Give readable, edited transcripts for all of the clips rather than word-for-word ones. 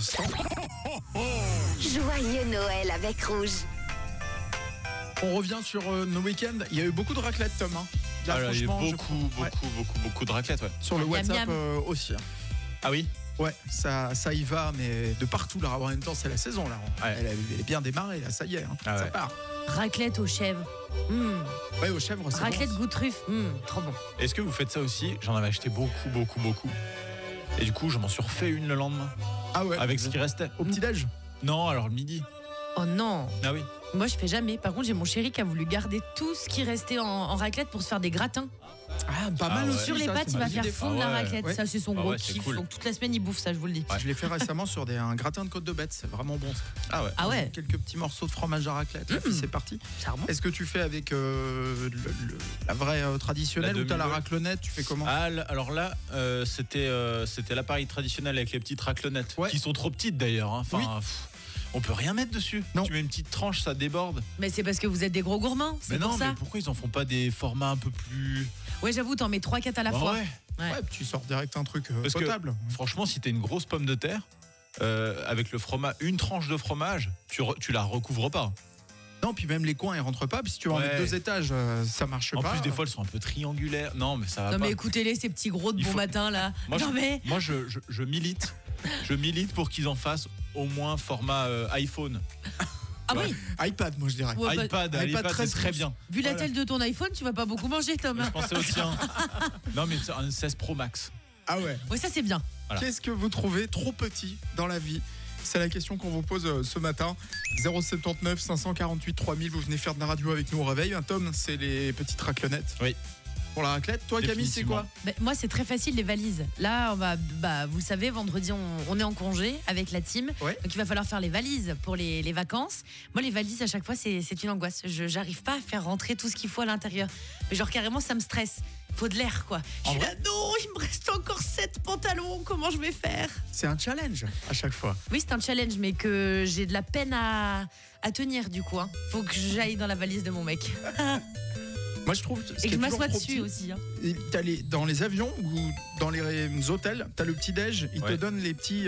l'instant. Joyeux Noël avec Rouge. On revient sur nos week-ends. Il y a eu beaucoup de raclette, Tom. Hein. Là, Alors, il y a eu franchement, beaucoup de raclette, ouais. sur le Miam, WhatsApp miam. aussi. Hein. Ah oui. Ouais, ça y va, mais de partout. Là, en même temps, c'est la saison. Là. Ouais. Elle est bien démarrée. Là, ça y est. Hein. Ah Ça ouais. part. Raclette aux chèvres. Ouais, aux chèvres, c'est Raclette bon. goût truffe. Trop bon. Est-ce que vous faites ça aussi? J'en avais acheté beaucoup. Et du coup, je m'en suis refait une le lendemain. Ah ouais. Avec ce qui restait. Au petit-déj. Non, alors le midi. Oh non. Ah oui. Moi, je fais jamais. Par contre, j'ai mon chéri qui a voulu garder tout ce qui restait en raclette pour se faire des gratins. Ah, pas Ah mal ouais. aussi. Sur les ça, pâtes, c'est il une va bonne faire idée. fondre Ah la ouais. raclette. Ouais. Ça, c'est son Ah gros ouais, c'est kiff. cool. Donc, toute la semaine, il bouffe ça, je vous le dis. Je l'ai fait récemment sur un gratin de côte de bête. C'est vraiment bon. Ça. Ah ouais. Ah ouais. Quelques petits morceaux de fromage à raclette. Et puis c'est parti. Ça remonte. Est-ce que tu fais avec la vraie traditionnelle La ou t'as la demi-meule. raclonnette? Tu fais comment? Ah, alors là, c'était l'appareil traditionnel avec les petites raclonettes. Ouais. Qui sont trop petites d'ailleurs. Hein. Enfin, Oui. on peut rien mettre dessus. Non. Tu mets une petite tranche, ça déborde. Mais c'est parce que vous êtes des gros gourmands. Mais C'est non, pour mais ça. pourquoi ils en font pas des formats un peu plus. Ouais, j'avoue, t'en mets 3-4 à la Bah fois. ouais. Ouais. Ouais, tu sors direct un truc Parce que- potable. Franchement, si t'as une grosse pomme de terre, avec le fromage, une tranche de fromage, tu la recouvres pas. Non, puis même les coins ils rentrent pas. Puis si tu vas en Ouais. mettre 2 étages, ça marche En pas. plus, des fois, elles sont un peu triangulaires. Non, mais ça va Non, pas. mais écoutez-les, ces petits gros de Il bon faut- matin, là. Moi, Non, mais. je milite. Je milite pour qu'ils en fassent au moins format iPhone. Ah Ouais. oui, iPad, moi je dirais. Ouais, bah, iPad, iPad c'est 13 très pouces. bien. vu la Voilà. telle de ton iPhone, tu vas pas beaucoup manger, Tom. Je pensais au tien. Non, mais un 16 Pro Max. Ah ouais. Oui, ça, c'est bien. Voilà. Qu'est-ce que vous trouvez trop petit dans la vie? C'est la question qu'on vous pose ce matin. 079 548 3000. Vous venez faire de la radio avec nous au réveil. Un Tom, c'est les petites raclonettes. Oui. Pour la raclette. Toi, Camille, c'est quoi? Bah, moi, c'est très facile, les valises. Là, on va, vous le savez, vendredi, on est en congé avec la team. Ouais. Donc, il va falloir faire les valises pour les vacances. Moi, les valises, à chaque fois, c'est une angoisse. J'arrive pas à faire rentrer tout ce qu'il faut à l'intérieur. Mais genre, carrément, ça me stresse. Il faut de l'air, quoi. Je suis là, non, il me reste encore 7 pantalons. Comment je vais faire? C'est un challenge à chaque fois. Oui, c'est un challenge, mais que j'ai de la peine à tenir, du coup. Hein. Faut que j'aille dans la valise de mon mec. Moi, je trouve. Et que je m'assois dessus aussi. Hein. Dans les avions ou dans les hôtels, t'as le petit déj. Ils te Ouais. donnent les petits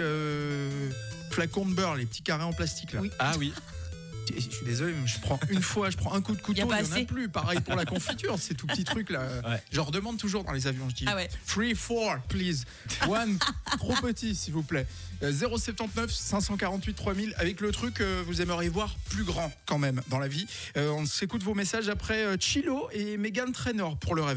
flacons de beurre, les petits carrés en plastique là. Oui. Ah oui. Je suis désolé, mais je prends un coup de couteau, Y a il pas n'y en a assez. plus. Pareil pour la confiture, ces tout petits trucs là. Ouais. Je leur demande toujours dans les avions, je dis Ah ouais. 3, 4, please. One, trop petit, s'il vous plaît. 079 548 3000 avec le truc que vous aimeriez voir plus grand quand même dans la vie. On s'écoute vos messages après Chilo et Meghan Trainor pour le réveil.